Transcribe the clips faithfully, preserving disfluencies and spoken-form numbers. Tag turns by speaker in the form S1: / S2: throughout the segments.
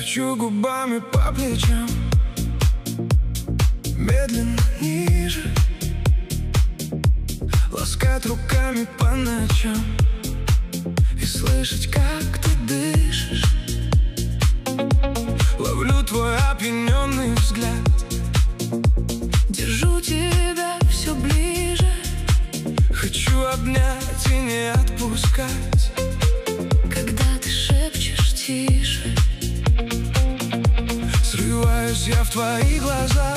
S1: Скольчу губами по плечам, медленно ниже, ласкать руками по ночам и слышать, как ты дышишь. Ловлю твой опьяненный взгляд, держу тебя все ближе. Хочу обнять и не отпускать,
S2: когда ты шепчешь тише.
S1: Срываюсь я в твои глаза,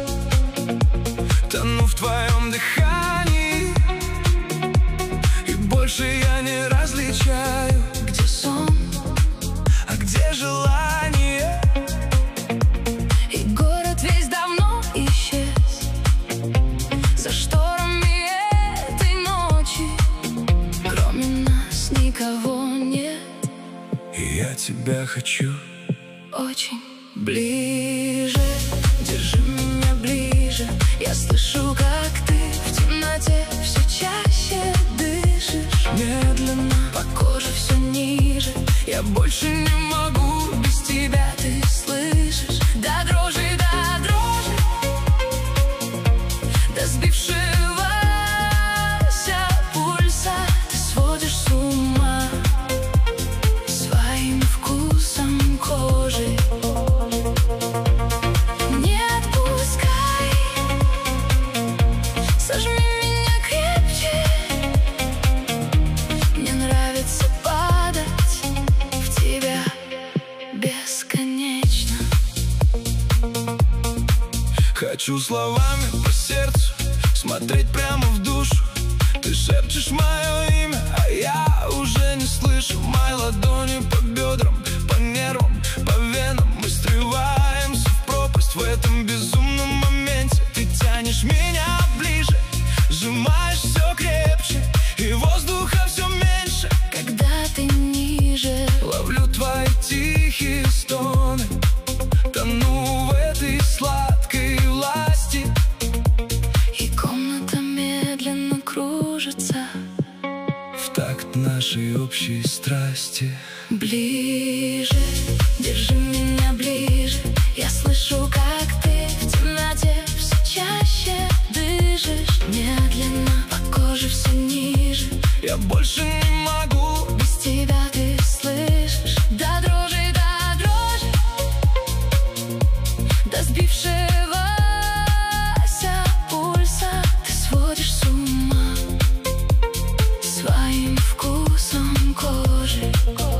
S1: тону в твоем дыхании, и больше я не различаю,
S2: где сон,
S1: а где желание.
S2: И город весь давно исчез за шторами этой ночи. Кроме нас никого нет,
S1: И я тебя хочу
S2: очень ближе. Держи меня ближе, я слышу, как ты в темноте все чаще дышишь.
S1: медленно,
S2: По коже все ниже,
S1: я больше не могу
S2: без тебя, ты слышишь? До дрожи, до дрожи, до сбившегося пульса. Ты сводишь с ума своим вкусом кожи. Не отпускай, сожми меня крепче. Мне нравится падать в тебя бесконечно.
S1: Хочу словами по сердцу смотреть прямо в душу. Ты шепчешь мое имя, а я уже не слышу. Мои ладони по бедрам, по нервам, по венам. Мы срываемся в пропасть в этом безумном моменте. Ты тянешь меня ближе, сжимаешь все крепче, и воздуха все меньше.
S2: Когда ты ниже,
S1: Ловлю твои тихие стоны, тону в этой сладкой власти.
S2: и комната медленно кружится
S1: В такт нашей общей страсти.
S2: ближе. Держи меня ближе, я слышу, как ты в темноте все чаще дышишь. Медленно по коже все ниже,
S1: Я больше не могу
S2: без тебя, ты слышишь? До дрожи, до дрожи, до сбившегося пульса. Ты сводишь с ума своим вкусом кожи.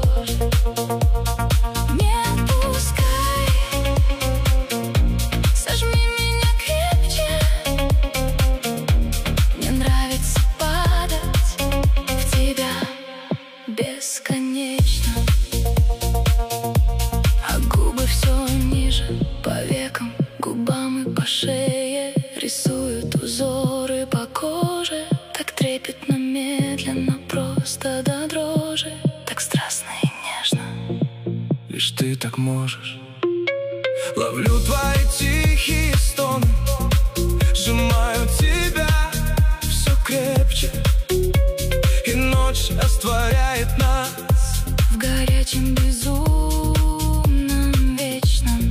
S2: Не отпускай, сожми меня крепче. Мне нравится падать в тебя бесконечно. А губы все ниже, по векам, губам и по шее рисуют узоры по коже. Так трепетно, медленно, просто до дрожи. Так страстно и нежно.
S1: Лишь ты так можешь. Ловлю твои тихие стоны, сжимаю тебя все крепче, и ночь растворяет нас
S2: В горячем безумном вечном.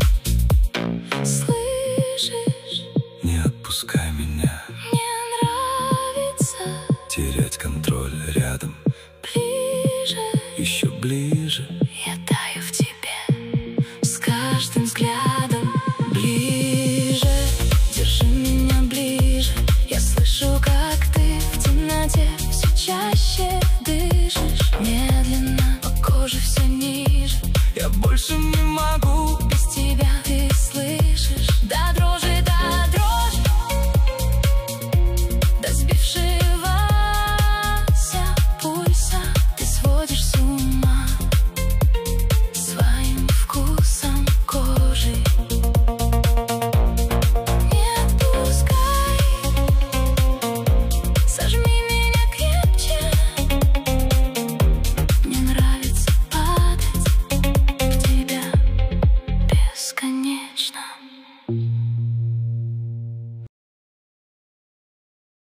S2: Слышишь?
S1: Не отпускай меня,
S2: Мне нравится
S1: терять контроль рядом,
S2: ближе.
S1: еще ближе.
S2: Я таю в тебе с каждым взглядом ближе. Держи меня ближе, я слышу, как ты в темноте все чаще дышишь. Медленно по коже все ниже,
S1: Я больше не